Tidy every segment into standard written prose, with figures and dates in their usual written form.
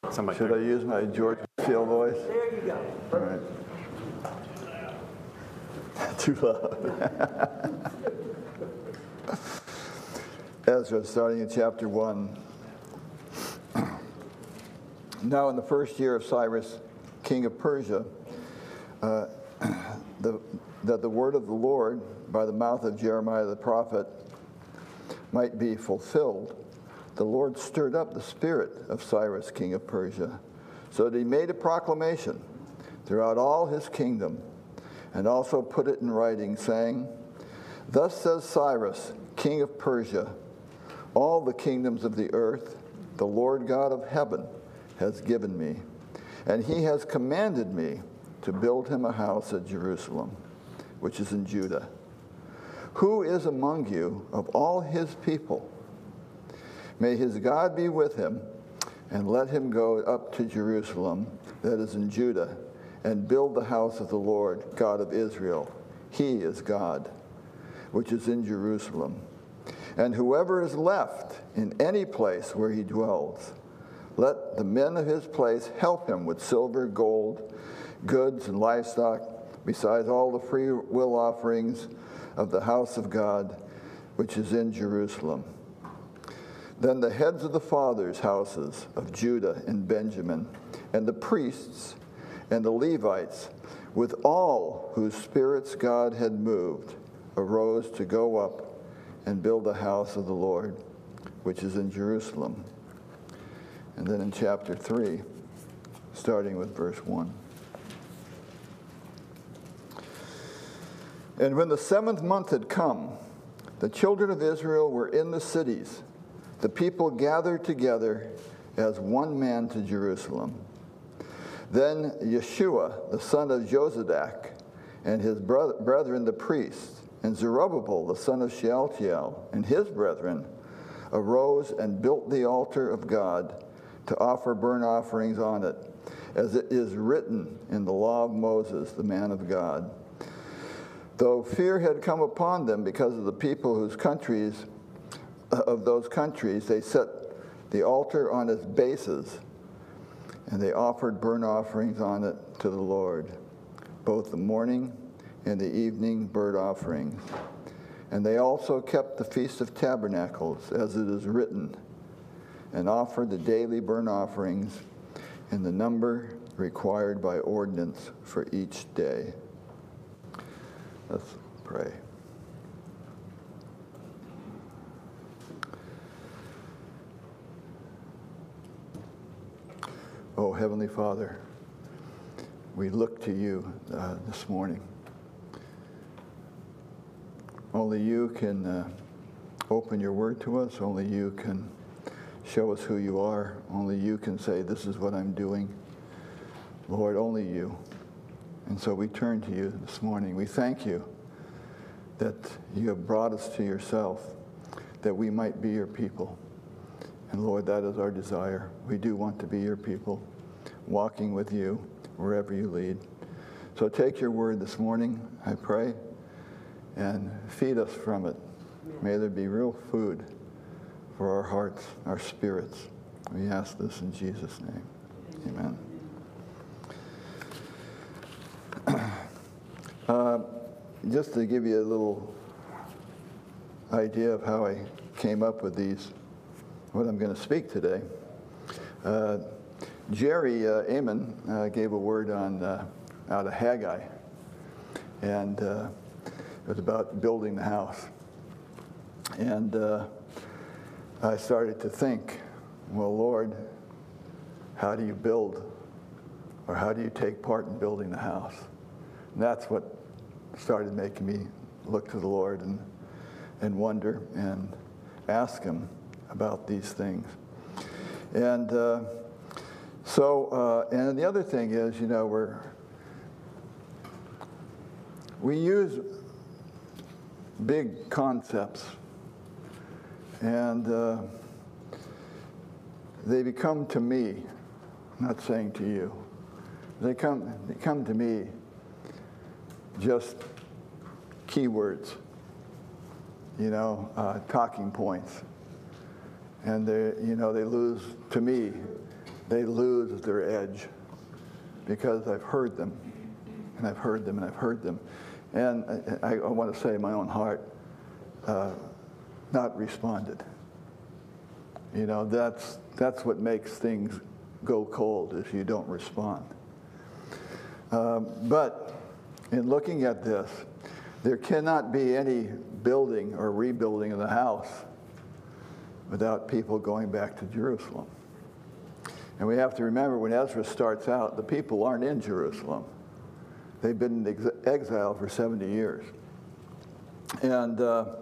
Somebody Should I use my George Field voice? There you go. All right. Too loud. Ezra, starting in chapter 1. Now in the first year of Cyrus, king of Persia, that the word of the Lord by the mouth of Jeremiah the prophet might be fulfilled, the Lord stirred up the spirit of Cyrus, king of Persia, so that he made a proclamation throughout all his kingdom, and also put it in writing, saying, Thus says Cyrus, king of Persia, all the kingdoms of the earth, the Lord God of heaven has given me, and he has commanded me to build him a house at Jerusalem, which is in Judah. Who is among you of all his people? May his God be with him, and let him go up to Jerusalem, that is in Judah, and build the house of the Lord, God of Israel. He is God, which is in Jerusalem. And whoever is left in any place where he dwells, let the men of his place help him with silver, gold, goods, and livestock, besides all the free will offerings of the house of God, which is in Jerusalem. Then the heads of the fathers' houses of Judah and Benjamin, and the priests and the Levites, with all whose spirits God had moved, arose to go up and build the house of the Lord, which is in Jerusalem. And then in chapter 3, starting with verse 1. And when the 7th month had come, the children of Israel were in the cities. The people gathered together as one man to Jerusalem. Then Yeshua, the son of Jozadak, and his brethren the priests, and Zerubbabel, the son of Shealtiel, and his brethren, arose and built the altar of God to offer burnt offerings on it, as it is written in the law of Moses, the man of God. Though fear had come upon them because of the people of those countries, they set the altar on its bases, and they offered burnt offerings on it to the Lord, both the morning and the evening burnt offerings. And they also kept the Feast of Tabernacles, as it is written, and offered the daily burnt offerings in the number required by ordinance for each day. Let's pray. Oh, Heavenly Father, we look to you this morning. Only you can open your word to us. Only you can show us who you are. Only you can say, this is what I'm doing. Lord, only you. And so we turn to you this morning. We thank you that you have brought us to yourself, that we might be your people. And Lord, that is our desire. We do want to be your people, walking with you wherever you lead. So take your word this morning, I pray, and feed us from it. May there be real food for our hearts, our spirits. We ask this in Jesus' name. Amen. Just to give you a little idea of how I came up with what I'm going to speak today. Jerry Amon gave a word out of Haggai, and it was about building the house. And I started to think, well, Lord, how do you build, or how do you take part in building the house? And that's what started making me look to the Lord and wonder and ask him about these things. And and the other thing is, we use big concepts, and they become to me, I'm not saying to you, they come to me just keywords, talking points. And they lose, to me, they lose their edge because I've heard them, and I've heard them, and I've heard them. And I want to say in my own heart, not responded. You know, that's what makes things go cold, is you don't respond. But in looking at this, there cannot be any building or rebuilding of the house without people going back to Jerusalem. And we have to remember, when Ezra starts out, the people aren't in Jerusalem. They've been in exile for 70 years. And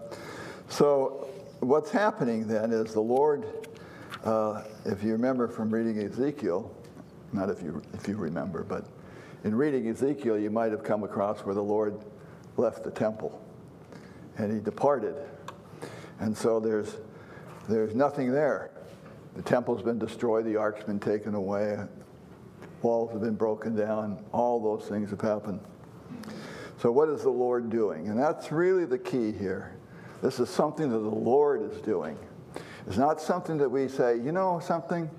so what's happening then is the Lord, if you remember from reading Ezekiel, not if you remember, but in reading Ezekiel, you might have come across where the Lord left the temple and he departed. And so there's nothing there. The temple's been destroyed, the ark's been taken away, walls have been broken down, all those things have happened. So what is the Lord doing? And that's really the key here. This is something that the Lord is doing. It's not something that we say, you know something?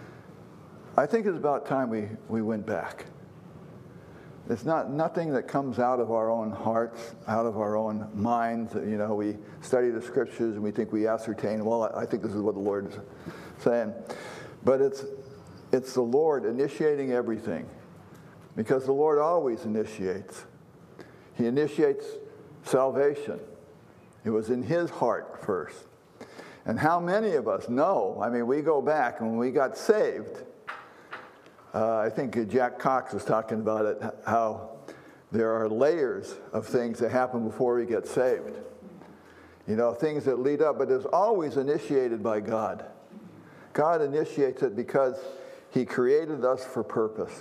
I think it's about time we went back. It's nothing that comes out of our own hearts, out of our own minds. You know, we study the scriptures and we think we ascertain, well, I think this is what the Lord is saying. But it's the Lord initiating everything, because the Lord always initiates. He initiates salvation. It was in his heart first. And how many of us know, I mean, we go back and when we got saved, I think Jack Cox was talking about it, how there are layers of things that happen before we get saved. You know, things that lead up, but it's always initiated by God. God initiates it because he created us for purpose.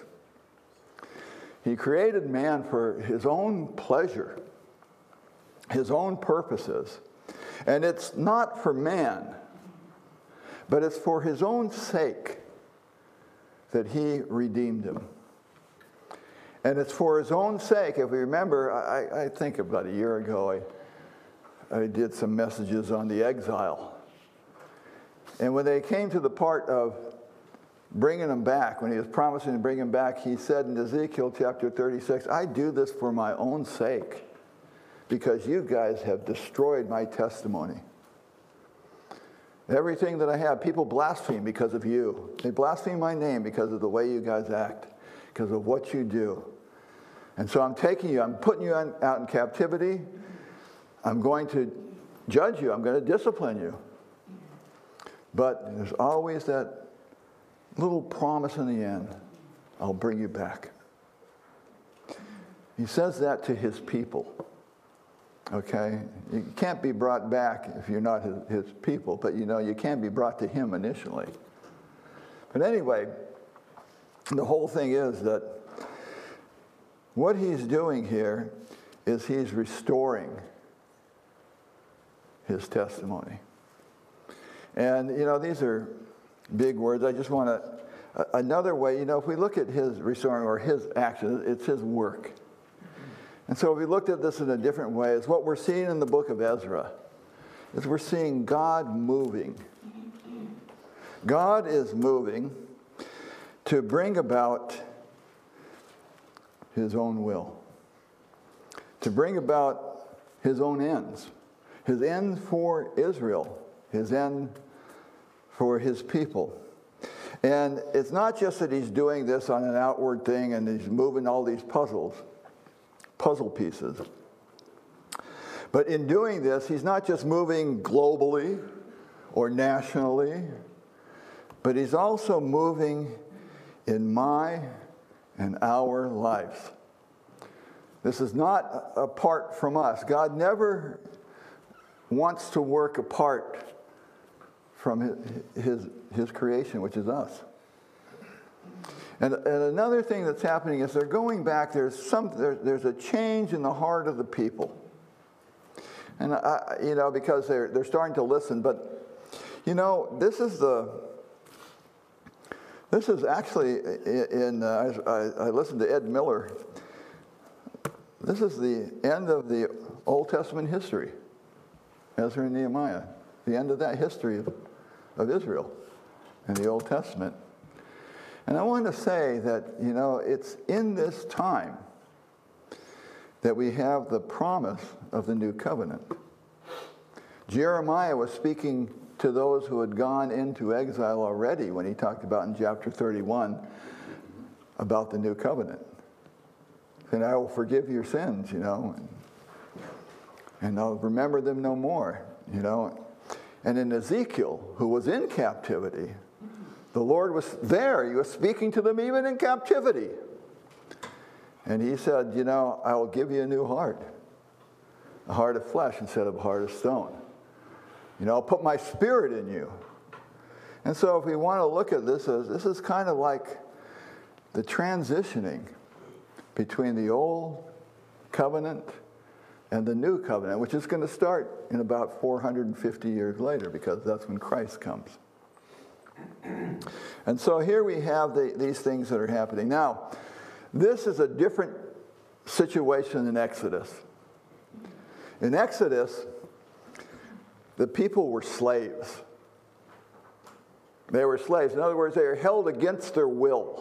He created man for his own pleasure, his own purposes. And it's not for man, but it's for his own sake that he redeemed him. And it's for his own sake. If we remember, I think about a year ago, I did some messages on the exile. And when they came to the part of bringing him back, when he was promising to bring him back, he said in Ezekiel chapter 36, I do this for my own sake, because you guys have destroyed my testimony. Everything that I have, people blaspheme because of you. They blaspheme my name because of the way you guys act, because of what you do. And so I'm taking you, I'm putting you out in captivity. I'm going to judge you. I'm going to discipline you. But there's always that little promise in the end. I'll bring you back. He says that to his people. Okay? You can't be brought back if you're not his people, but you know, you can be brought to him initially. But anyway, the whole thing is that what he's doing here is he's restoring his testimony. And, you know, these are big words. I just want to, another way, you know, if we look at his restoring or his action, it's his work. And so if we looked at this in a different way, it's what we're seeing in the book of Ezra, is we're seeing God moving. God is moving to bring about his own will, to bring about his own ends, his end for Israel, his end for his people. And it's not just that he's doing this on an outward thing and he's moving all these puzzle pieces. But in doing this, he's not just moving globally or nationally, but he's also moving in my and our lives. This is not apart from us. God never wants to work apart from his creation, which is us. And another thing that's happening is they're going back. There's a change in the heart of the people, and you know, because they're starting to listen. But you know, this is actually I listened to Ed Miller. This is the end of the Old Testament history, Ezra and Nehemiah. The end of that history of Israel in the Old Testament. And I want to say that, it's in this time that we have the promise of the new covenant. Jeremiah was speaking to those who had gone into exile already when he talked about in chapter 31 about the new covenant. And I will forgive your sins, and I'll remember them no more, And in Ezekiel, who was in captivity, the Lord was there. He was speaking to them even in captivity. And he said, I will give you a new heart, a heart of flesh instead of a heart of stone. I'll put my spirit in you. And so if we want to look at this as, this is kind of like the transitioning between the old covenant and the new covenant, which is going to start in about 450 years later, because that's when Christ comes. And so here we have these things that are happening. Now, this is a different situation than Exodus. In Exodus, the people were slaves. They were slaves. In other words, they were held against their will.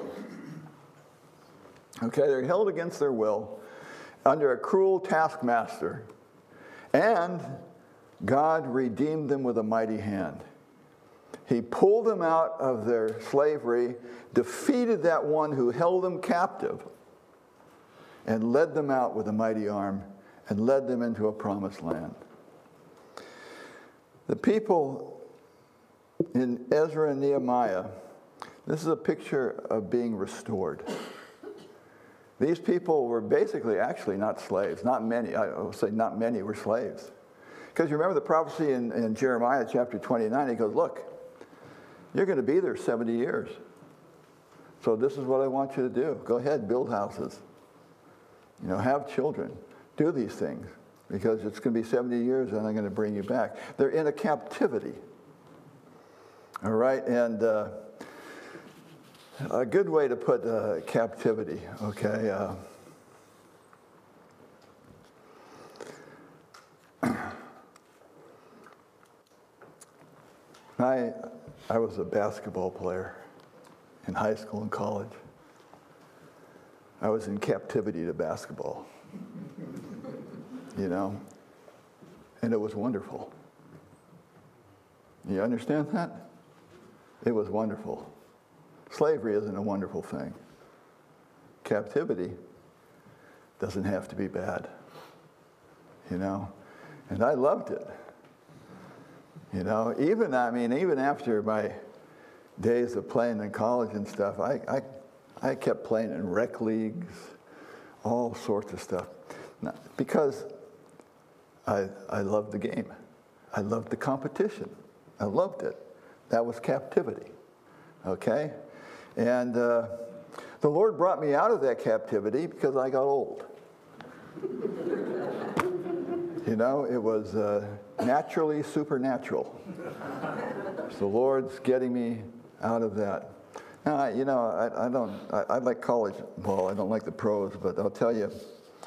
Okay, they're held against their will under a cruel taskmaster. And God redeemed them with a mighty hand. He pulled them out of their slavery, defeated that one who held them captive, and led them out with a mighty arm and led them into a promised land. The people in Ezra and Nehemiah, this is a picture of being restored. These people were basically actually not slaves. Not many, I will say not many were slaves. Because you remember the prophecy in Jeremiah chapter 29, he goes, look, you're going to be there 70 years. So this is what I want you to do. Go ahead, build houses. Have children. Do these things. Because it's going to be 70 years and I'm going to bring you back. They're in a captivity. All right? And a good way to put captivity, okay? I was a basketball player in high school and college. I was in captivity to basketball. And it was wonderful. You understand that? It was wonderful. Slavery isn't a wonderful thing. Captivity doesn't have to be bad. And I loved it. Even after my days of playing in college and stuff, I kept playing in rec leagues, all sorts of stuff. Because I loved the game. I loved the competition. I loved it. That was captivity. Okay? And the Lord brought me out of that captivity because I got old. It was naturally supernatural. So the Lord's getting me out of that. Now, I like college ball. I don't like the pros, but I'll tell you,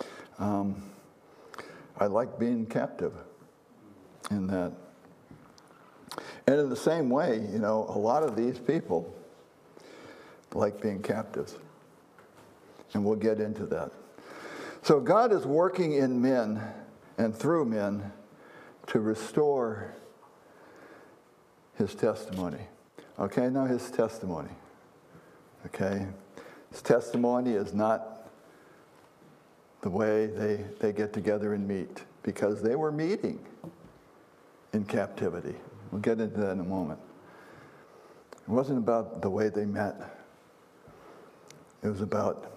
I like being captive in that. And in the same way, a lot of these people like being captives. And we'll get into that. So God is working in men and through men to restore his testimony. Okay, now his testimony. Okay? His testimony is not the way they get together and meet, because they were meeting in captivity. We'll get into that in a moment. It wasn't about the way they met. It was about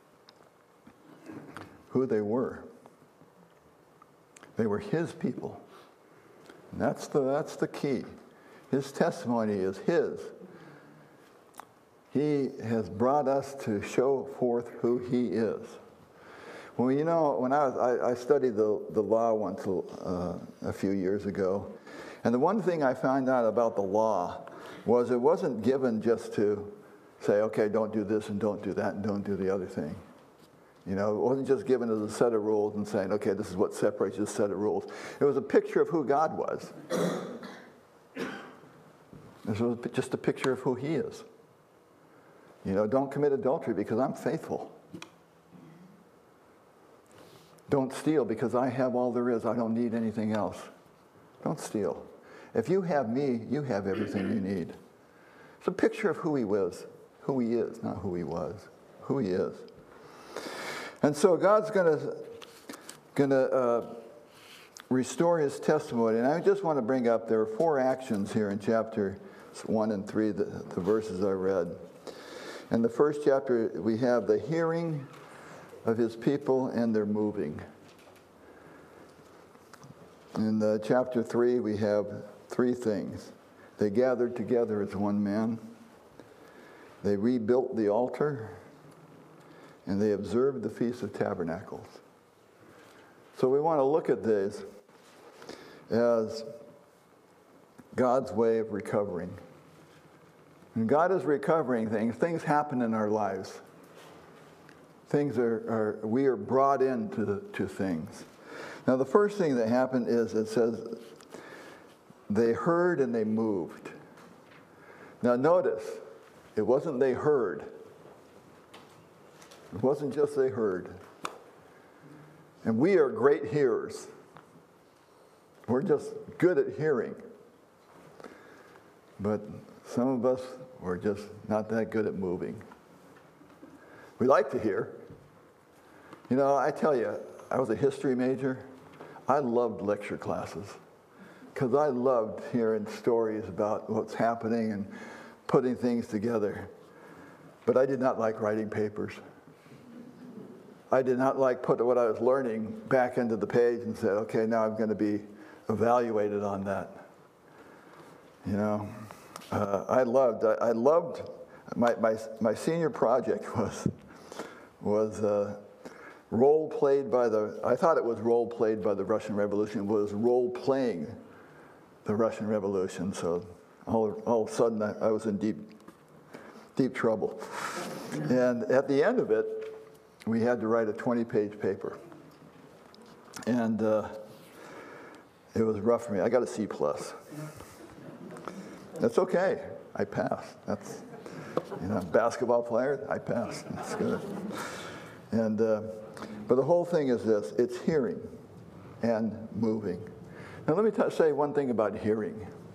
who they were. They were his people. And that's the key. His testimony is his. He has brought us to show forth who he is. Well, when I studied the law once a few years ago, and the one thing I found out about the law was it wasn't given just to say, okay, don't do this and don't do that and don't do the other thing. It wasn't just given as a set of rules and saying, okay, this is what separates this set of rules. It was a picture of who God was. This was just a picture of who he is. Don't commit adultery because I'm faithful. Don't steal because I have all there is. I don't need anything else. Don't steal. If you have me, you have everything you need. It's a picture of who he was, who he is, not who he was, who he is. And so God's going to restore his testimony. And I just want to bring up, there are 4 actions here in chapter 1 and 3, the verses I read. In the first chapter, we have the hearing of his people and their moving. In chapter 3, we have 3 things. They gathered together as one man. They rebuilt the altar. And they observed the Feast of Tabernacles. So we want to look at this as God's way of recovering. When God is recovering things happen in our lives. We are brought into things. Now the first thing that happened is it says they heard and they moved. Now notice, it wasn't they heard. It wasn't just they heard. And we are great hearers. We're just good at hearing. But some of us are just not that good at moving. We like to hear. I tell you, I was a history major. I loved lecture classes because I loved hearing stories about what's happening and putting things together. But I did not like writing papers. I did not like put what I was learning back into the page and said, okay, now I'm going to be evaluated on that. I loved my senior project was role played by I thought it was role played by the Russian Revolution, was role playing the Russian Revolution. So all of a sudden I was in deep trouble. And at the end of it, we had to write a 20-page paper. And it was rough for me. I got a C+. That's okay. I passed. That's, basketball player, I passed. That's good. And but the whole thing is this: it's hearing and moving. Now let me say one thing about hearing.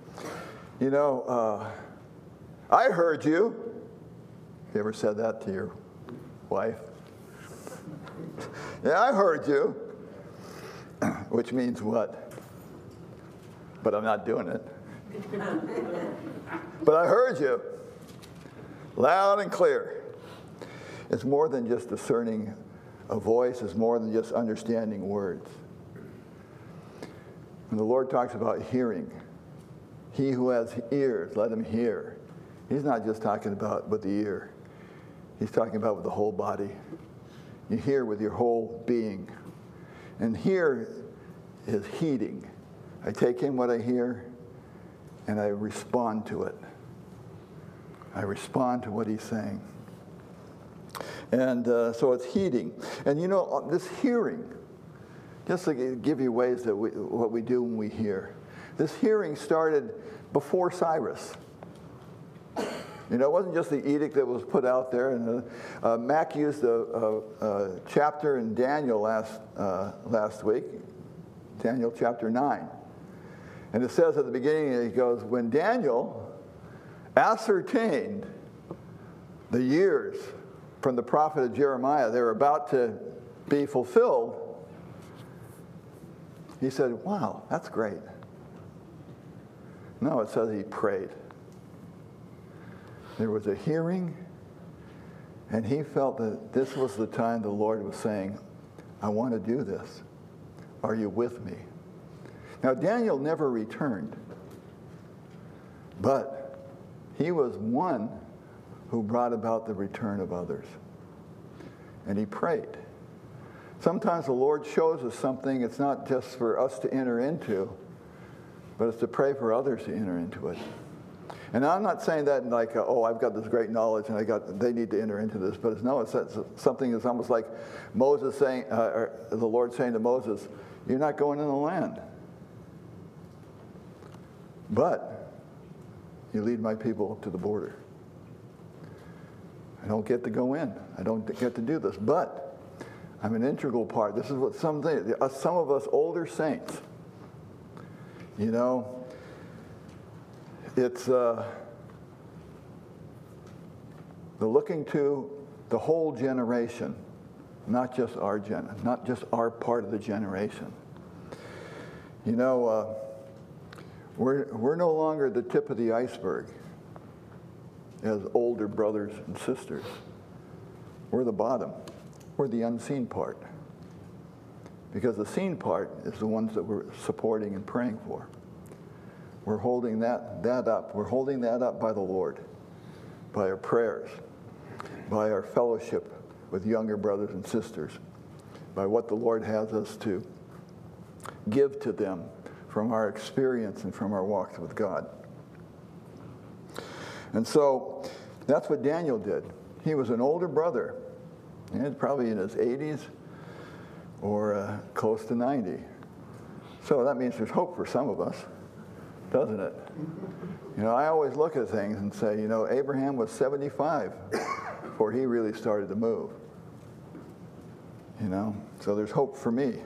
I heard you. You ever said that to your wife? Yeah, I heard you. Which means what? But I'm not doing it. But I heard you. Loud and clear. It's more than just discerning a voice. It's more than just understanding words. When the Lord talks about hearing, he who has ears, let him hear. He's not just talking about with the ear. He's talking about with the whole body. You hear with your whole being. And hear is heeding. I take in what I hear and I respond to it. I respond to what he's saying. And so it's heeding. And this hearing, just to give you ways that what we do when we hear. This hearing started before Cyrus. It wasn't just the edict that was put out there. And Mac used a chapter in Daniel last week, Daniel chapter 9. And it says at the beginning, he goes, when Daniel ascertained the years from the prophet of Jeremiah, they were about to be fulfilled, he said, wow, that's great. No, it says he prayed. There was a hearing, and he felt that this was the time the Lord was saying, I want to do this. Are you with me? Now, Daniel never returned, but he was one who brought about the return of others. And he prayed. Sometimes the Lord shows us something. It's not just for us to enter into, but it's to pray for others to enter into it. And I'm not saying that like, I've got this great knowledge and they need to enter into this. But it's something that's almost like Moses saying, or the Lord saying to Moses, you're not going in the land. But you lead my people to the border. I don't get to go in. I don't get to do this. But I'm an integral part. This is what some of us older saints, you know, it's the looking to the whole generation, not just our part of the generation. You know, we're no longer the tip of the iceberg as older brothers and sisters. We're the bottom. We're the unseen part. Because the seen part is the ones that we're supporting and praying for. We're holding that up. We're holding that up by the Lord, by our prayers, by our fellowship with younger brothers and sisters, by what the Lord has us to give to them from our experience and from our walks with God. And so that's what Daniel did. He was an older brother. He was probably in his 80s or close to 90. So that means there's hope for some of us, doesn't it? You know, I always look at things and say, you know, Abraham was 75 before he really started to move. You know, so there's hope for me.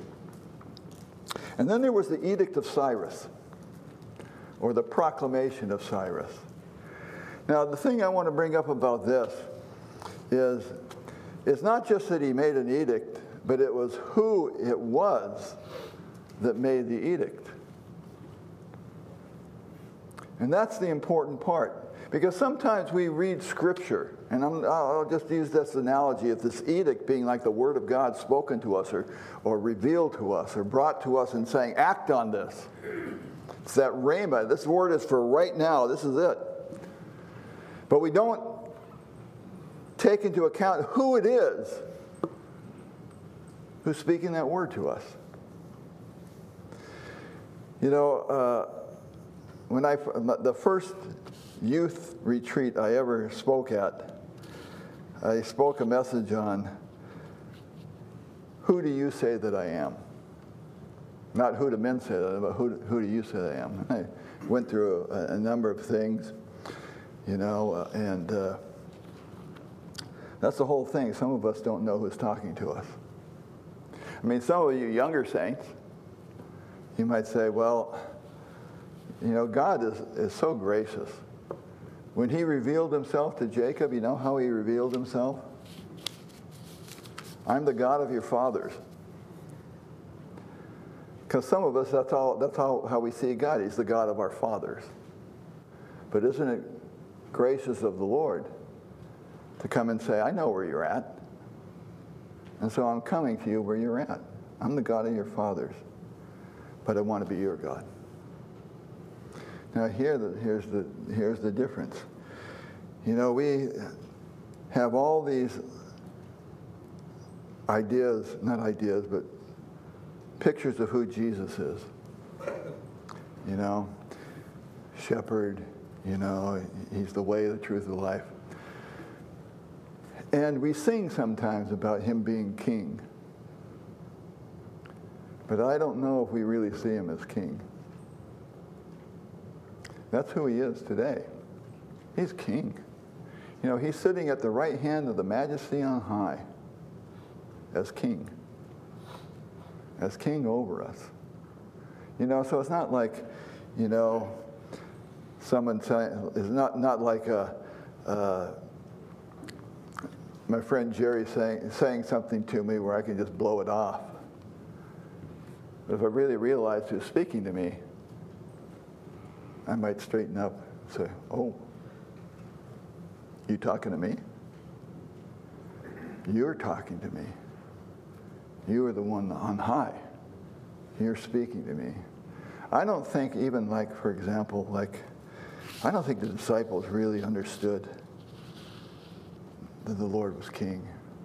And then there was the Edict of Cyrus, or the Proclamation of Cyrus. Now, the thing I want to bring up about this is it's not just that he made an edict, but it was who it was that made the edict. And that's the important part. Because sometimes we read Scripture, and I'll just use this analogy of this edict being like the Word of God spoken to us or revealed to us or brought to us and saying, act on this. It's that rhema. This word is for right now. This is it. But we don't take into account who it is who's speaking that word to us. You know, when the first youth retreat I ever spoke at, I spoke a message on who do you say that I am? Not who do men say that I am, but who do you say that I am? And I went through a number of things, you know, and that's the whole thing. Some of us don't know who's talking to us. I mean, some of you younger saints, you might say, well, you know, God is so gracious. When he revealed himself to Jacob, you know how he revealed himself? I'm the God of your fathers. Because some of us, that's how we see God. He's the God of our fathers. But isn't it gracious of the Lord to come and say, I know where you're at. And so I'm coming to you where you're at. I'm the God of your fathers. But I want to be your God. Now here's the difference. You know, we have all these ideas, not ideas, but pictures of who Jesus is. You know, shepherd, you know, he's the way, the truth, the life. And we sing sometimes about him being king. But I don't know if we really see him as king. That's who he is today. He's king. You know, he's sitting at the right hand of the majesty on high as king over us. You know, so it's not like, you know, someone saying, it's not like my friend Jerry saying something to me where I can just blow it off. But if I really realized he was speaking to me, I might straighten up and say, oh, you talking to me? You're talking to me. You are the one on high. You're speaking to me. I don't think even like, for example, I don't think the disciples really understood that the Lord was king.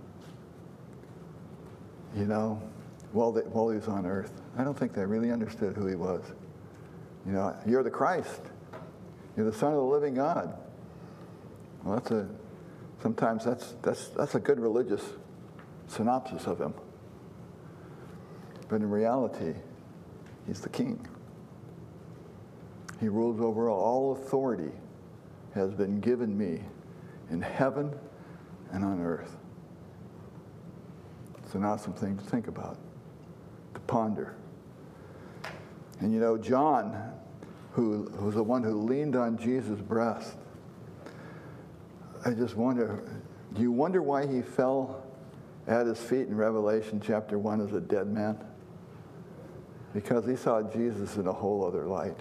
You know, while he was on earth. I don't think they really understood who he was. You know, you're the Christ. You're the Son of the living God. Well, sometimes that's a good religious synopsis of him. But in reality, he's the king. He rules over all. All authority has been given me in heaven and on earth. It's an awesome thing to think about, to ponder. And you know, John, who was the one who leaned on Jesus' breast, I just wonder, do you wonder why he fell at his feet in Revelation chapter 1 as a dead man? Because he saw Jesus in a whole other light.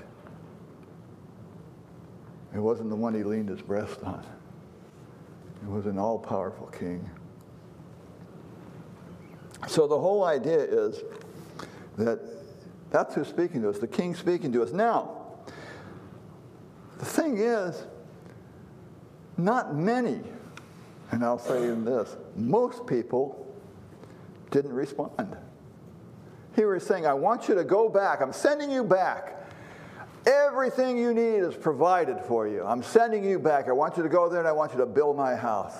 It wasn't the one he leaned his breast on. It was an all-powerful king. So the whole idea is that that's who's speaking to us, the king speaking to us. Now, the thing is, not many, and I'll say in this, most people didn't respond. He was saying, I want you to go back. I'm sending you back. Everything you need is provided for you. I'm sending you back. I want you to go there and I want you to build my house.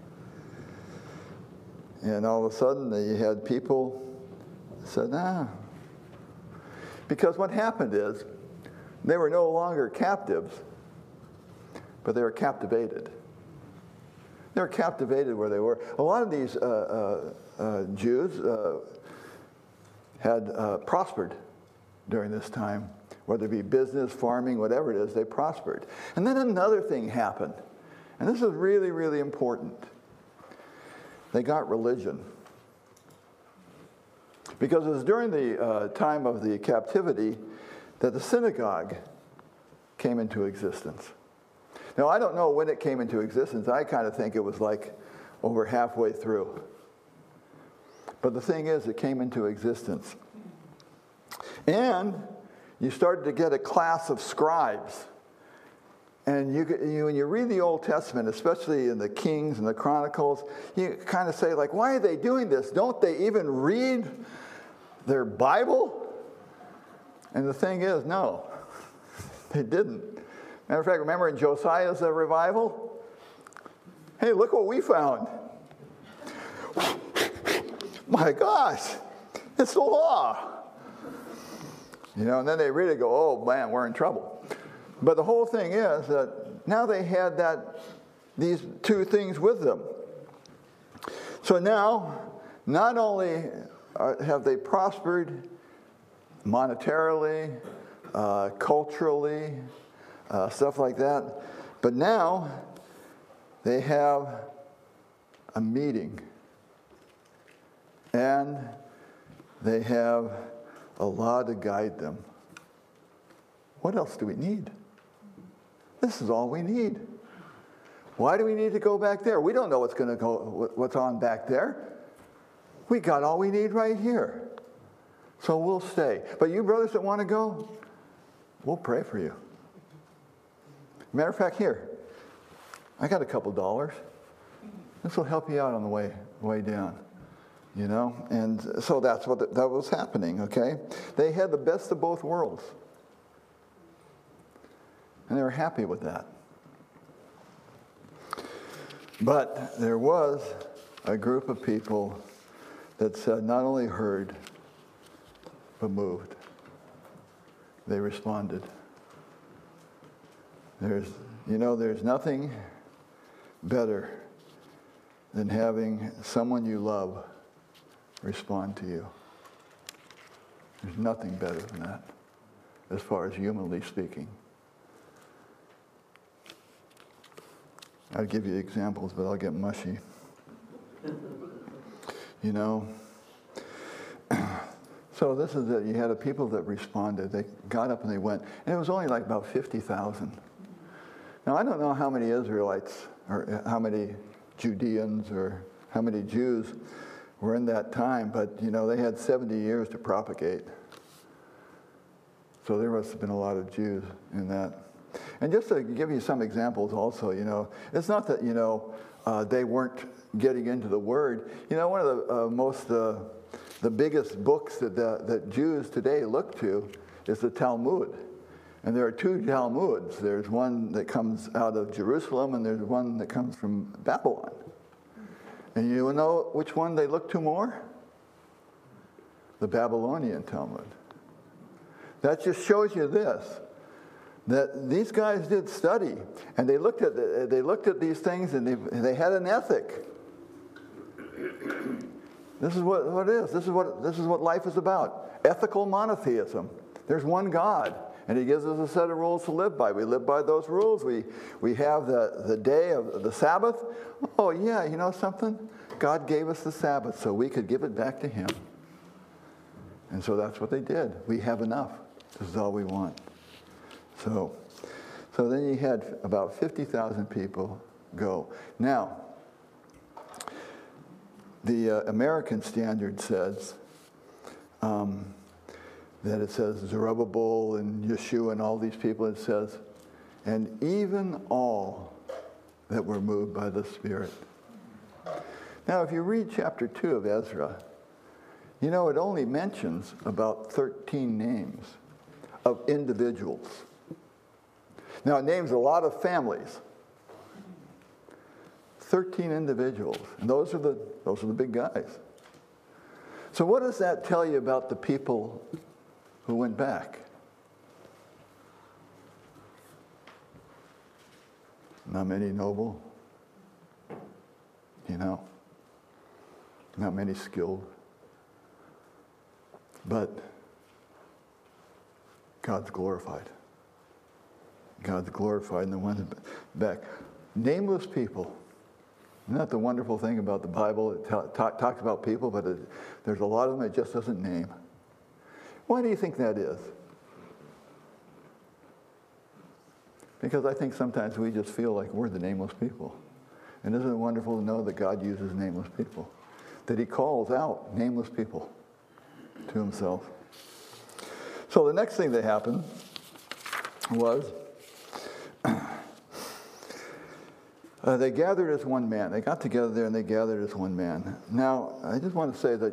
And all of a sudden, you had people said, nah. Because what happened is, they were no longer captives, but they were captivated. They were captivated where they were. A lot of these Jews had prospered during this time, whether it be business, farming, whatever it is, they prospered. And then another thing happened, and this is really, really important. They got religion. Because it was during the time of the captivity that the synagogue came into existence. Now, I don't know when it came into existence. I kind of think it was like over halfway through. But the thing is, it came into existence. And you started to get a class of scribes. And when you read the Old Testament, especially in the Kings and the Chronicles, you kind of say, like, why are they doing this? Don't they even read their Bible? And the thing is, no, they didn't. Matter of fact, remember in Josiah's revival? Hey, look what we found. My gosh, it's the law. You know, and then they really go, oh man, we're in trouble. But the whole thing is that now they had these two things with them. So now, not only have they prospered monetarily, culturally, stuff like that, but now they have a meeting. And they have a law to guide them. What else do we need? This is all we need. Why do we need to go back there? We don't know what's on back there. We got all we need right here. So we'll stay. But you brothers that want to go, we'll pray for you. Matter of fact, here, I got a couple dollars. This will help you out on the way down. You know, and so that's what that was happening, okay? They had the best of both worlds. And they were happy with that. But there was a group of people that said not only heard, but moved. They responded. There's nothing better than having someone you love respond to you. There's nothing better than that, as far as humanly speaking. I'd give you examples, but I'll get mushy. You know, so this is it. You had a people that responded. They got up and they went. And it was only like about 50,000. Now, I don't know how many Israelites or how many Judeans or how many Jews were in that time, but, you know, they had 70 years to propagate. So there must have been a lot of Jews in that. And just to give you some examples also, you know, it's not that, you know, they weren't getting into the Word. You know, one of the biggest books that Jews today look to is the Talmud. And there are two Talmuds. There's one that comes out of Jerusalem, and there's one that comes from Babylon. And you know which one they look to more? The Babylonian Talmud. That just shows you this, that these guys did study, and they looked at these things, and they had an ethic. This is what it is. This is what life is about. Ethical monotheism. There's one God, and He gives us a set of rules to live by. We live by those rules. We have the day of the Sabbath. Oh yeah, you know something? God gave us the Sabbath so we could give it back to Him. And so that's what they did. We have enough. This is all we want. So then you had about 50,000 people go. Now, the American Standard says that it says Zerubbabel and Yeshua and all these people, it says, and even all that were moved by the Spirit. Now, if you read chapter 2 of Ezra, you know it only mentions about 13 names of individuals. Now, it names a lot of families. 13 individuals, and those are the big guys. So what does that tell you about the people who went back? Not many noble, you know, not many skilled, but God's glorified. God's glorified in the ones back. Nameless people. Isn't that the wonderful thing about the Bible? It talks about people, but there's a lot of them it just doesn't name. Why do you think that is? Because I think sometimes we just feel like we're the nameless people. And isn't it wonderful to know that God uses nameless people? That He calls out nameless people to Himself. So the next thing that happened was they gathered as one man. They got together there and they gathered as one man. Now, I just want to say that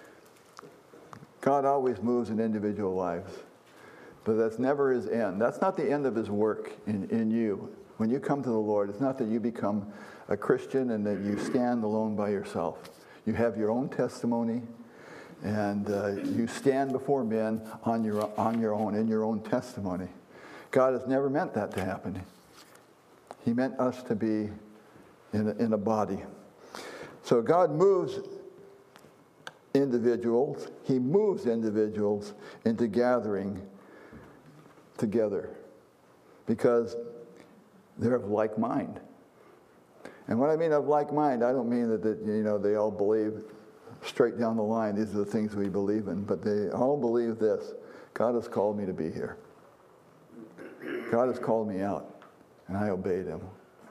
God always moves in individual lives, but that's never His end. That's not the end of His work in you. When you come to the Lord, it's not that you become a Christian and that you stand alone by yourself. You have your own testimony, and you stand before men on your own, in your own testimony. God has never meant that to happen. He meant us to be in a body. So God moves individuals. He moves individuals into gathering together because they're of like mind. And when I mean of like mind, I don't mean that they all believe straight down the line. These are the things we believe in, but they all believe this: God has called me to be here. God has called me out. And I obeyed Him.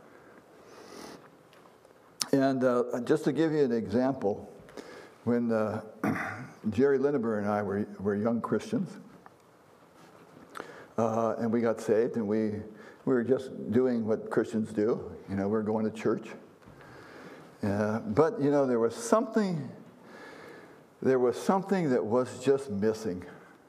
And just to give you an example, when Jerry Lineber and I were young Christians, and we got saved, and we were just doing what Christians do. You know, we're going to church. But you know, there was something that was just missing.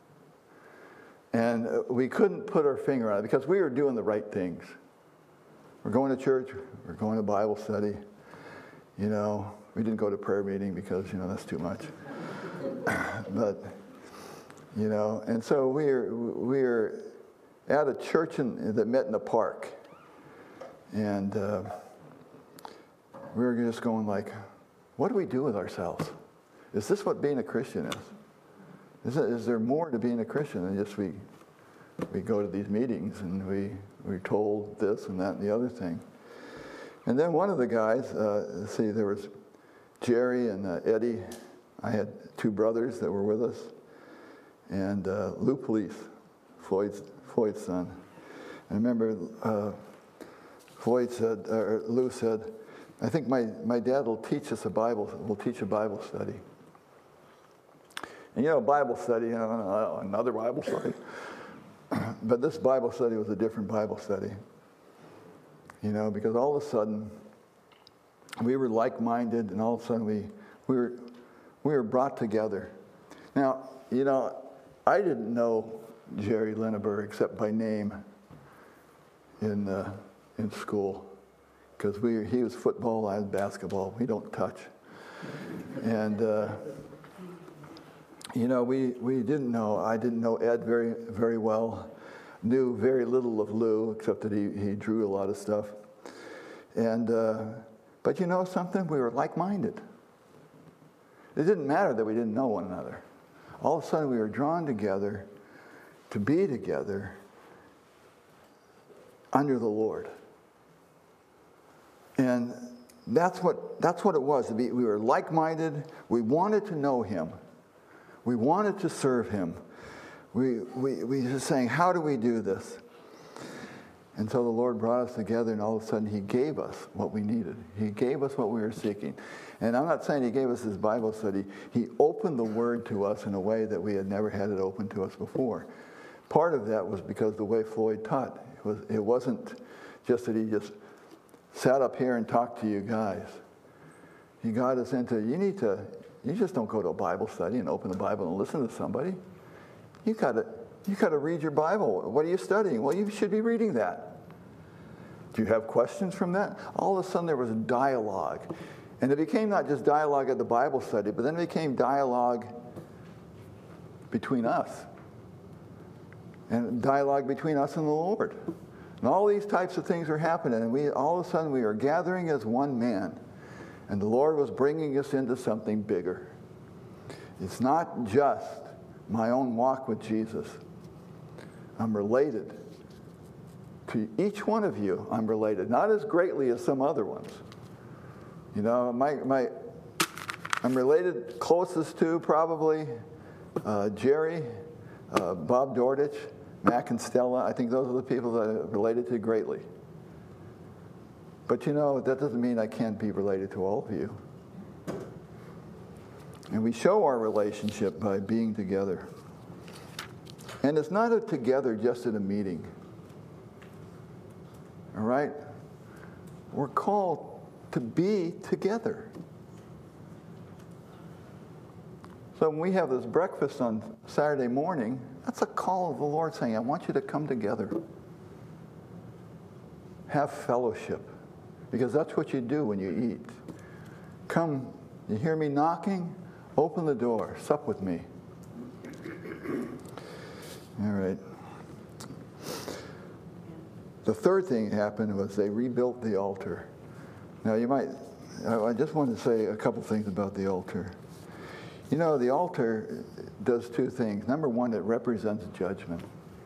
And we couldn't put our finger on it because we were doing the right things. We're going to church, we're going to Bible study. You know, we didn't go to prayer meeting because, that's too much. But, and so we're at a church that met in a park. And we were just going like, what do we do with ourselves? Is this what being a Christian is? Is there more to being a Christian than just we go to these meetings and we're told this and that and the other thing? And then one of the guys, there was Jerry and Eddie. I had two brothers that were with us. And Lou Police, Floyd's son. I remember Lou said, I think my dad will teach us a Bible study. And Bible study, another Bible study. But this Bible study was a different Bible study. Because all of a sudden, we were like-minded, and all of a sudden we were brought together. Now, I didn't know Jerry Lineber except by name in school, because he was football, I was basketball. We don't touch. And we didn't know. I didn't know Ed very, very well. Knew very little of Lou, except that he drew a lot of stuff. And but something? We were like-minded. It didn't matter that we didn't know one another. All of a sudden we were drawn together to be together under the Lord. And that's what it was. We were like-minded. We wanted to know him. We wanted to serve him. We were just saying, how do we do this? Until the Lord brought us together, and all of a sudden he gave us what we needed. He gave us what we were seeking. And I'm not saying he gave us his Bible study. He opened the Word to us in a way that we had never had it open to us before. Part of that was because the way Floyd taught. It wasn't just that he just sat up here and talked to you guys. He got us into, you just don't go to a Bible study and open the Bible and listen to somebody. You got to read your Bible. What are you studying? Well, you should be reading that. Do you have questions from that? All of a sudden there was a dialogue. And it became not just dialogue at the Bible study, but then it became dialogue between us. And dialogue between us and the Lord. And all these types of things were happening. And all of a sudden we were gathering as one man. And the Lord was bringing us into something bigger. It's not just my own walk with Jesus. I'm related. To each one of you, I'm related. Not as greatly as some other ones. You know, I'm related closest to probably Jerry, Bob Dordich, Mac and Stella. I think those are the people that are related to greatly. But you know, that doesn't mean I can't be related to all of you. And we show our relationship by being together. And it's not a together just in a meeting. All right? We're called to be together. So when we have this breakfast on Saturday morning, that's a call of the Lord saying, I want you to come together. Have fellowship. Because that's what you do when you eat. Come, you hear me knocking? Open the door. Sup with me. All right. The third thing that happened was they rebuilt the altar. Now I just want to say a couple things about the altar. You know, the altar does two things. Number one, it represents judgment.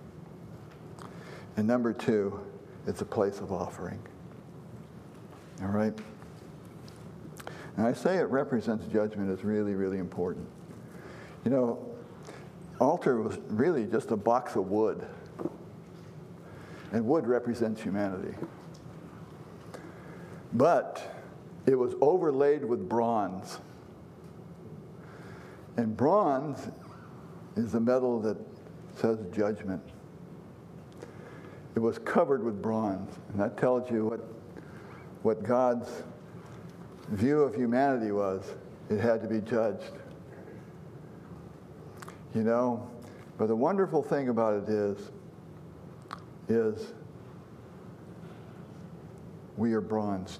And number two, it's a place of offering. All right? And I say it represents judgment is really, really important. You know, altar was really just a box of wood. And wood represents humanity. But it was overlaid with bronze. And bronze is the metal that says judgment. It was covered with bronze. And that tells you what God's view of humanity was. It had to be judged. You know, but the wonderful thing about it is we are bronzed.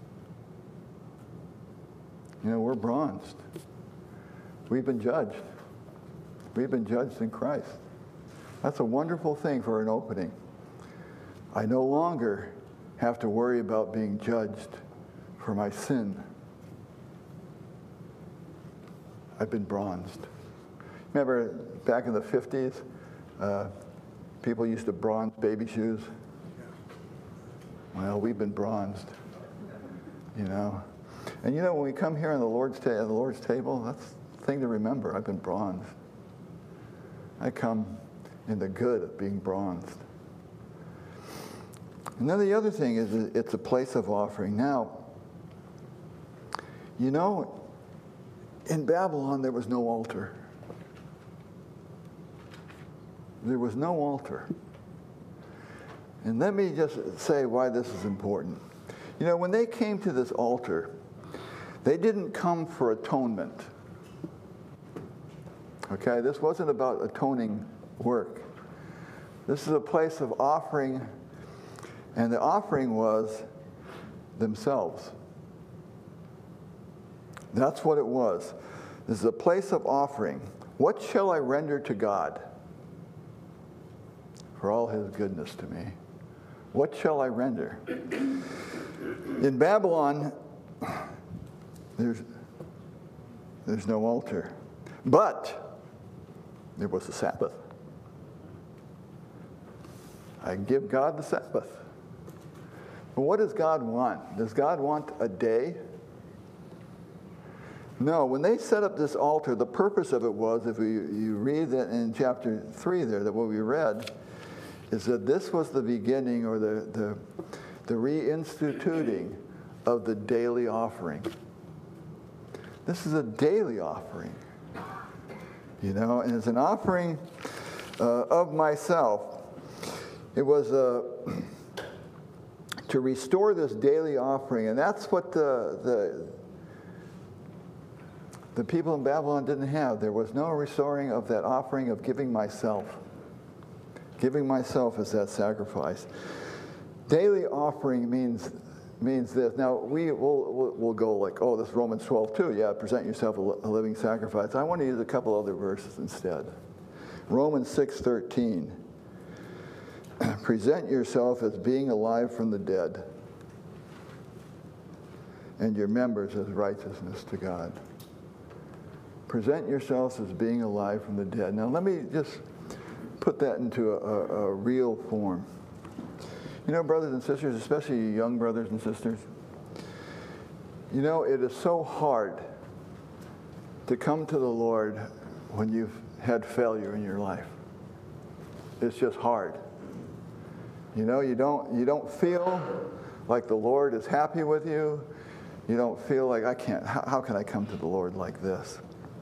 You know, we're bronzed. We've been judged. We've been judged in Christ. That's a wonderful thing for an opening. I no longer have to worry about being judged for my sin. I've been bronzed. Remember back in the 50s, people used to bronze baby shoes? Well, we've been bronzed, you know. And you know, when we come here on the Lord's table, that's the thing to remember. I've been bronzed. I come in the good of being bronzed. And then the other thing is it's a place of offering. Now, you know, in Babylon there was no altar. There was no altar. And let me just say why this is important. You know, when they came to this altar, they didn't come for atonement. Okay, this wasn't about atoning work. This is a place of offering, and the offering was themselves. That's what it was. This is a place of offering. What shall I render to God for all his goodness to me? What shall I render? In Babylon, There's no altar. But there was a Sabbath. I give God the Sabbath. But what does God want? Does God want a day? No, when they set up this altar, the purpose of it was, if you read that in chapter 3 there, that what we read, is that this was the beginning or the reinstituting of the daily offering. This is a daily offering, and it's an offering of myself. It was to restore this daily offering, and that's what the people in Babylon didn't have. There was no restoring of that offering of giving myself. Giving myself as that sacrifice. Daily offering means this. Now, we'll go like, oh, this is Romans 12:2. Yeah, present yourself a living sacrifice. I want to use a couple other verses instead. Romans 6:13. Present yourself as being alive from the dead, and your members as righteousness to God. Present yourselves as being alive from the dead. Now, let me just put that into a real form. Brothers and sisters, especially young brothers and sisters, it is so hard to come to the Lord when you've had failure in your life. It's just hard. You don't feel like the Lord is happy with you. You don't feel like, how can I come to the Lord like this?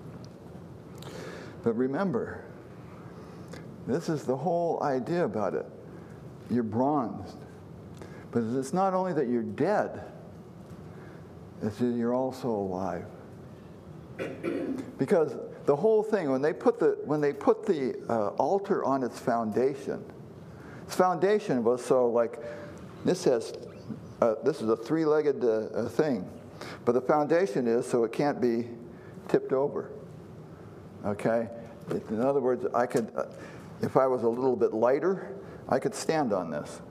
But remember, this is the whole idea about it. You're bronzed. But it's not only that you're dead, it's that you're also alive. Because the whole thing, when they put the altar on its foundation was so like, this is a three-legged thing. But the foundation is so it can't be tipped over. Okay? In other words, I could, if I was a little bit lighter, I could stand on this.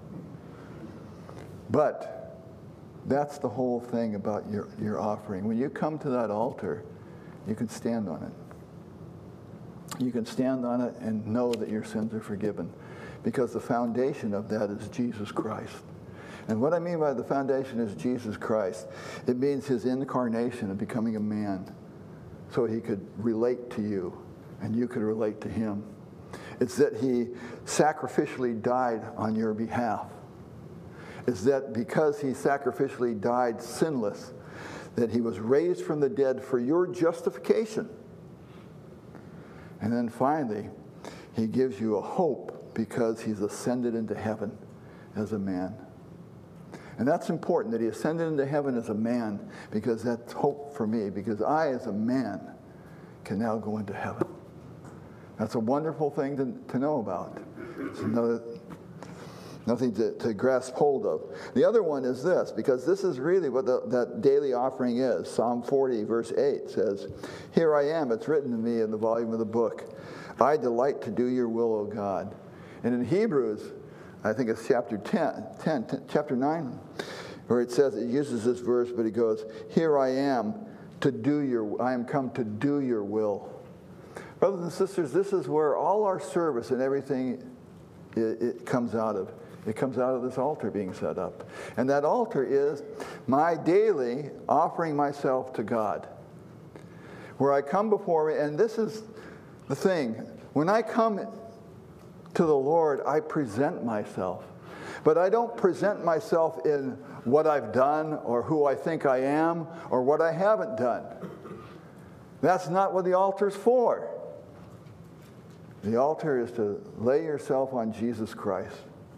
But that's the whole thing about your offering. When you come to that altar, you can stand on it. You can stand on it and know that your sins are forgiven. Because the foundation of that is Jesus Christ. And what I mean by the foundation is Jesus Christ, it means his incarnation and becoming a man so he could relate to you and you could relate to him. It's that he sacrificially died on your behalf. It's that because he sacrificially died sinless, that he was raised from the dead for your justification. And then finally, he gives you a hope because he's ascended into heaven as a man. And that's important, that he ascended into heaven as a man, because that's hope for me, because I, as a man, can now go into heaven. That's a wonderful thing to know about. It's nothing to grasp hold of. The other one is this, because this is really what that daily offering is. Psalm 40, verse 8 says, "Here I am, it's written to me in the volume of the book. I delight to do your will, O God." And in Hebrews, I think it's chapter 9, where it says, it uses this verse, but it goes, "Here I am I am come to do your will." Brothers and sisters, this is where all our service and everything it comes out of. It comes out of this altar being set up. And that altar is my daily offering myself to God. Where I come before me, and this is the thing. When I come to the Lord, I present myself. But I don't present myself in what I've done or who I think I am or what I haven't done. That's not what the altar's for. The altar is to lay yourself on Jesus Christ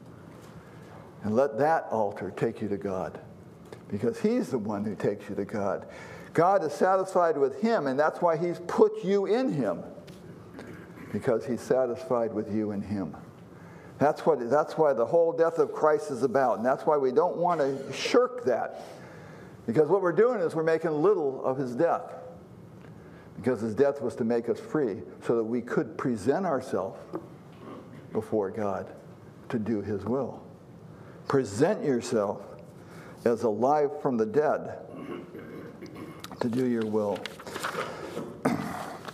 and let that altar take you to God, because he's the one who takes you to God. God is satisfied with him, and that's why he's put you in him, because he's satisfied with you in him. That's why the whole death of Christ is about, and that's why we don't want to shirk that, because what we're doing is we're making little of his death. Because his death was to make us free so that we could present ourselves before God to do his will. Present yourself as alive from the dead to do your will.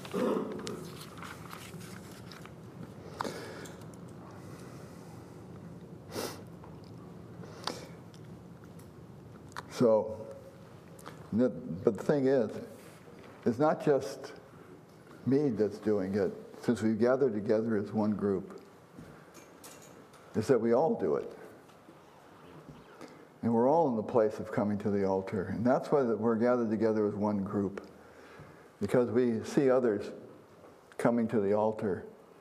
So, but the thing is, it's not just me that's doing it. Since we've gathered together as one group, is that we all do it. And we're all in the place of coming to the altar. And that's why we're gathered together as one group. Because we see others coming to the altar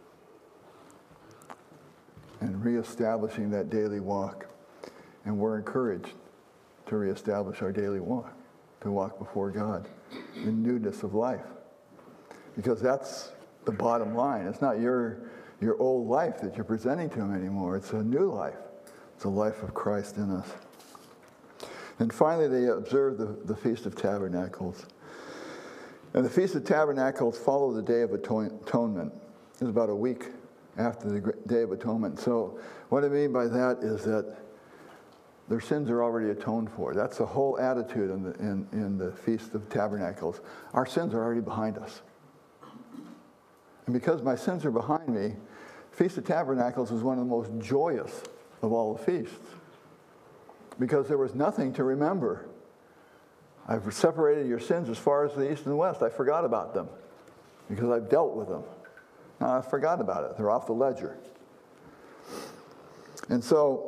and reestablishing that daily walk. And we're encouraged to reestablish our daily walk, to walk before God in newness of life. Because that's the bottom line. It's not your old life that you're presenting to Him anymore. It's a new life. It's a life of Christ in us. And finally, they observed the Feast of Tabernacles. And the Feast of Tabernacles followed the Day of Atonement. It was about a week after the Day of Atonement. So what I mean by that is that their sins are already atoned for. That's the whole attitude in the Feast of Tabernacles. Our sins are already behind us. And because my sins are behind me, Feast of Tabernacles is one of the most joyous of all the feasts. Because there was nothing to remember. I've separated your sins as far as the east and the west. I forgot about them because I've dealt with them. Now, I forgot about it. They're off the ledger. And so,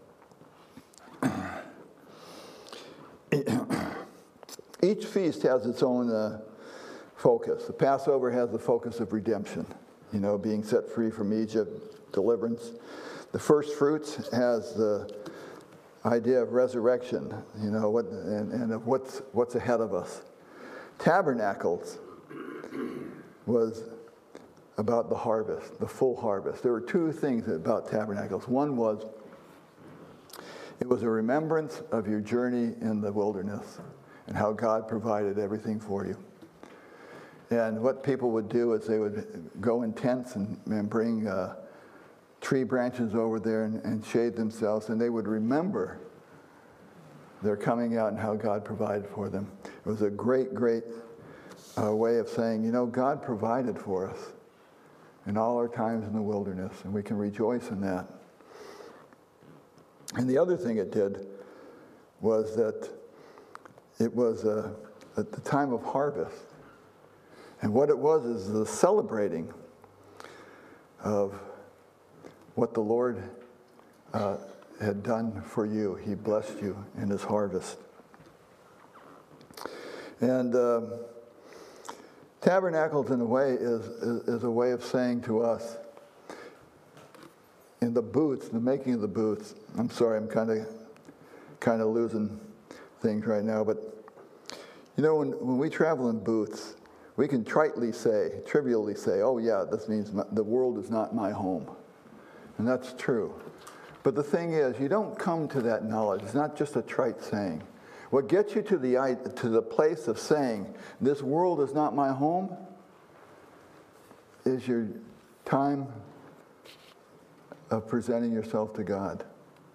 each feast has its own focus. The Passover has the focus of redemption, being set free from Egypt, deliverance. The first fruits has the idea of resurrection, and of what's ahead of us. Tabernacles was about the harvest, the full harvest. There were two things about tabernacles. One was, it was a remembrance of your journey in the wilderness and how God provided everything for you. And what people would do is they would go in tents and bring tree branches over there and shade themselves, and they would remember their coming out and how God provided for them. It was a great way of saying, God provided for us in all our times in the wilderness, and we can rejoice in that. And the other thing it did was that it was at the time of harvest. And what it was is the celebrating of what the Lord had done for you. He blessed you in His harvest. And tabernacles, in a way, is a way of saying to us, in the booths, the making of the booths. I'm sorry, I'm kind of losing things right now, but when we travel in booths, we can trivially say, oh yeah, this means the world is not my home. And that's true. But the thing is, you don't come to that knowledge. It's not just a trite saying. What gets you to the place of saying, this world is not my home, is your time of presenting yourself to God.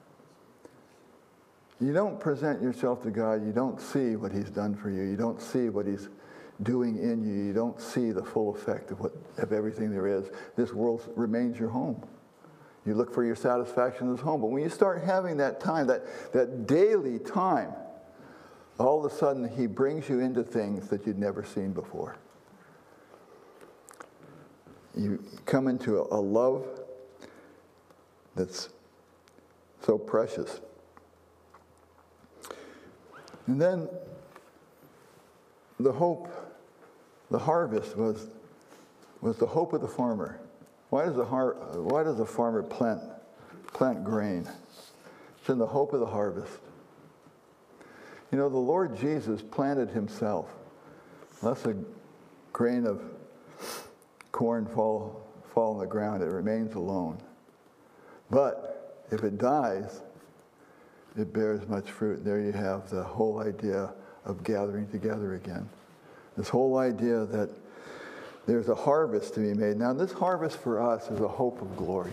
You don't present yourself to God, you don't see what He's done for you. You don't see what He's doing in you. You don't see the full effect of everything there is. This world remains your home. You look for your satisfaction in this home. But when you start having that time, that daily time, all of a sudden He brings you into things that you'd never seen before. You come into a love that's so precious. And then the harvest was the hope of the farmer. Why does a farmer plant grain? It's in the hope of the harvest. The Lord Jesus planted Himself. Unless a grain of corn fall on the ground, it remains alone. But if it dies, it bears much fruit. There you have the whole idea of gathering together again. This whole idea that there's a harvest to be made. Now, this harvest for us is a hope of glory.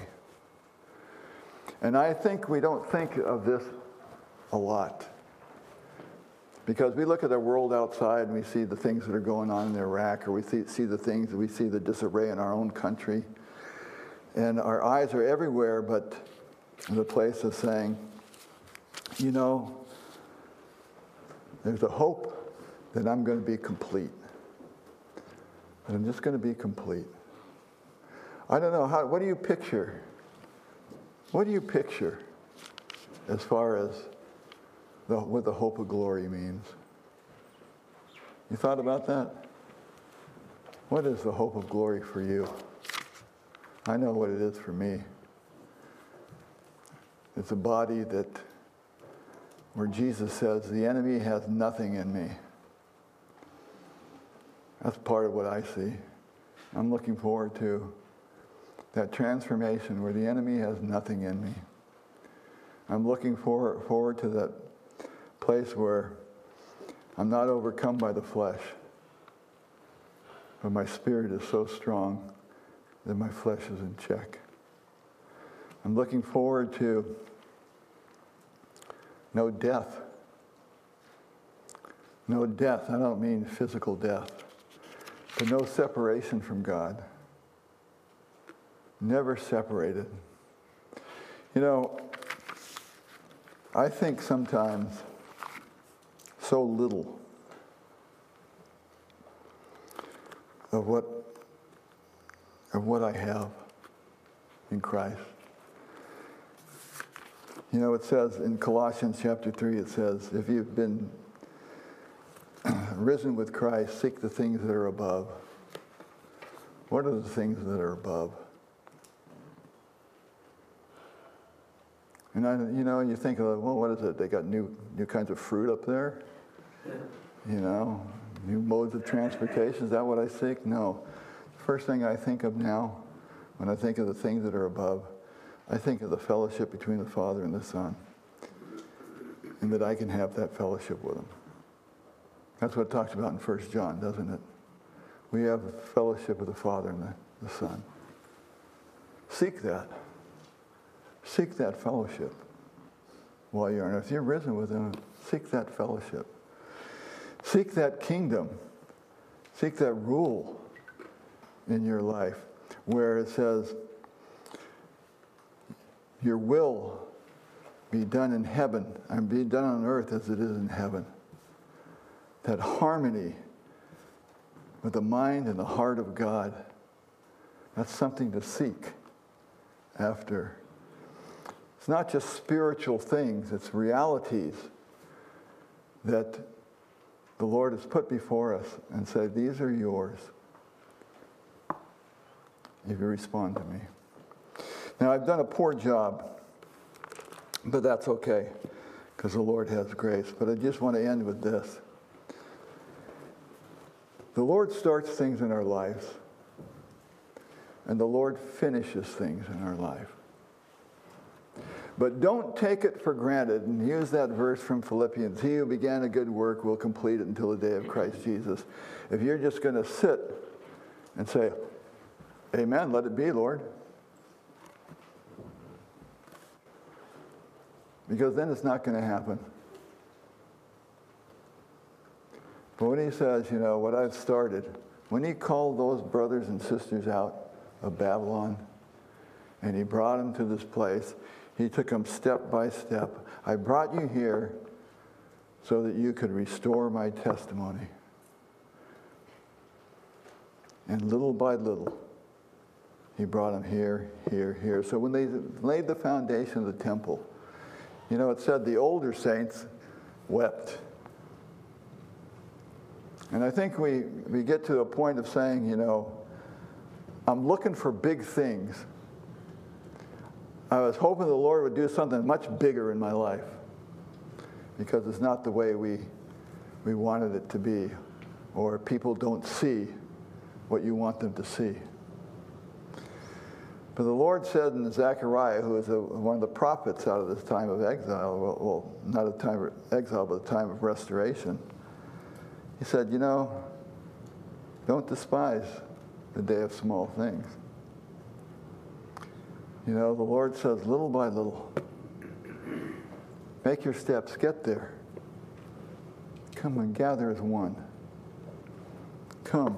And I think we don't think of this a lot. Because we look at the world outside and we see the things that are going on in Iraq, or we see the disarray in our own country. And our eyes are everywhere but the place of saying, you know, there's a hope that I'm going to be complete. That I'm just going to be complete. I don't know, what do you picture? What do you picture as far as what the hope of glory means? You thought about that? What is the hope of glory for you? I know what it is for me. It's a body where Jesus says, the enemy has nothing in me. That's part of what I see. I'm looking forward to that transformation where the enemy has nothing in me. I'm looking forward to that place where I'm not overcome by the flesh, but my spirit is so strong that my flesh is in check. I'm looking forward to no death. No death, I don't mean physical death, but no separation from God. Never separated. You know, I think sometimes so little of what I have in Christ. You know, it says in Colossians chapter 3, it says, if you've been risen with Christ, seek the things that are above. What are the things that are above? And you think, well, what is it? They got new kinds of fruit up there? You know, new modes of transportation. Is that what I seek? No. The first thing I think of now, when I think of the things that are above, I think of the fellowship between the Father and the Son. And that I can have that fellowship with Him. That's what it talks about in 1 John, doesn't it? We have a fellowship with the Father and the Son. Seek that. Seek that fellowship while you're on earth. If you're risen with Him, seek that fellowship. Seek that kingdom. Seek that rule in your life where it says, your will be done in heaven and be done on earth as it is in heaven. That harmony with the mind and the heart of God, that's something to seek after. It's not just spiritual things, it's realities that the Lord has put before us and said, these are yours if you respond to me. Now, I've done a poor job, but that's okay, because the Lord has grace. But I just want to end with this. The Lord starts things in our lives, and the Lord finishes things in our life. But don't take it for granted, and use that verse from Philippians, he who began a good work will complete it until the day of Christ Jesus. If you're just going to sit and say, amen, let it be, Lord. Because then it's not going to happen. But when he says, you know, what I've started, when he called those brothers and sisters out of Babylon, and he brought them to this place, he took them step by step. I brought you here so that you could restore my testimony. And little by little, he brought them here, here, here. So when they laid the foundation of the temple, you know, it said the older saints wept. And I think we get to a point of saying, you know, I'm looking for big things. I was hoping the Lord would do something much bigger in my life, because it's not the way we wanted it to be, or people don't see what you want them to see. But the Lord said in Zechariah, who is one of the prophets out of this time of exile, well, not a time of exile, but a time of restoration, he said, you know, don't despise the day of small things. You know, the Lord says, little by little, make your steps, get there. come and gather as one. Come.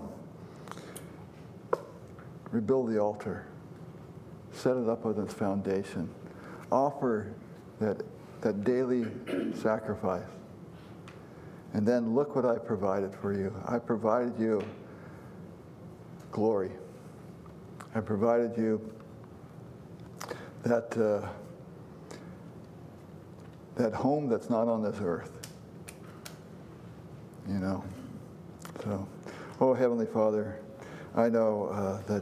Rebuild the altar. Set it up with its foundation. Offer that daily sacrifice. And then look what I provided for you. I provided you glory. I provided you that home that's not on this earth. You know. So, oh, Heavenly Father, I know that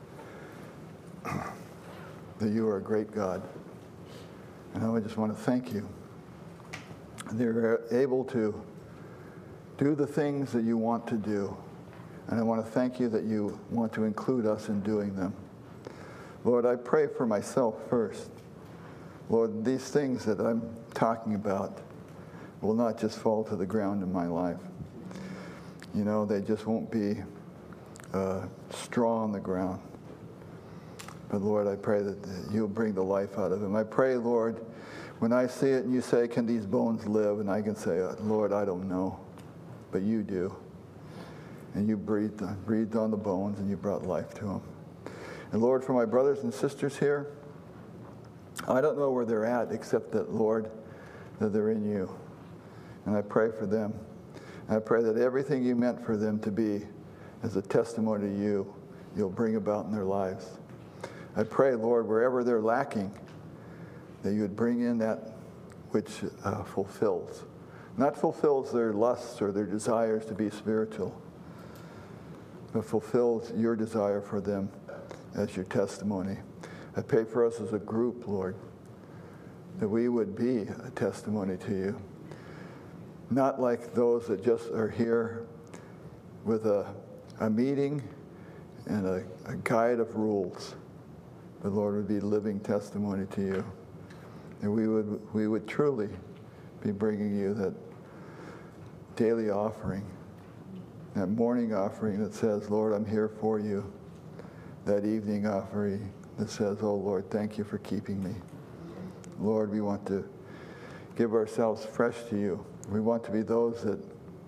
you are a great God. And I just want to thank you. They're able to do the things that you want to do. And I want to thank you that you want to include us in doing them. Lord, I pray for myself first. Lord, these things that I'm talking about will not just fall to the ground in my life. You know, they just won't be straw on the ground. But Lord, I pray that you'll bring the life out of them. I pray, Lord, when I see it and you say, can these bones live? And I can say, Lord, I don't know, but you do. And you breathed on the bones and you brought life to them. And Lord, for my brothers and sisters here, I don't know where they're at except that, Lord, that they're in you. And I pray for them. And I pray that everything you meant for them to be as a testimony to you, you'll bring about in their lives. I pray, Lord, wherever they're lacking, that you would bring in that which fulfills. Not fulfills their lusts or their desires to be spiritual, but fulfills your desire for them as your testimony. I pray for us as a group, Lord, that we would be a testimony to you. Not like those that just are here with a meeting and a guide of rules. But Lord, would be living testimony to you. And we would truly be bringing you that daily offering, that morning offering that says, Lord, I'm here for you. That evening offering that says, oh Lord, thank you for keeping me. Lord, we want to give ourselves fresh to you. We want to be those that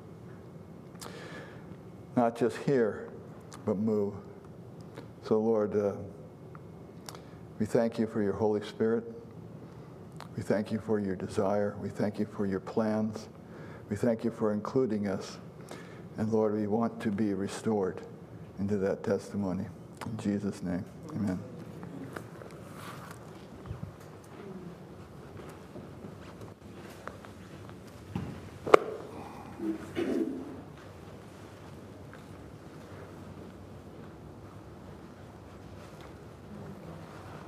not just hear, but move. So Lord, we thank you for your Holy Spirit. We thank you for your desire. We thank you for your plans. We thank you for including us. And Lord, we want to be restored into that testimony. In Jesus' name, amen.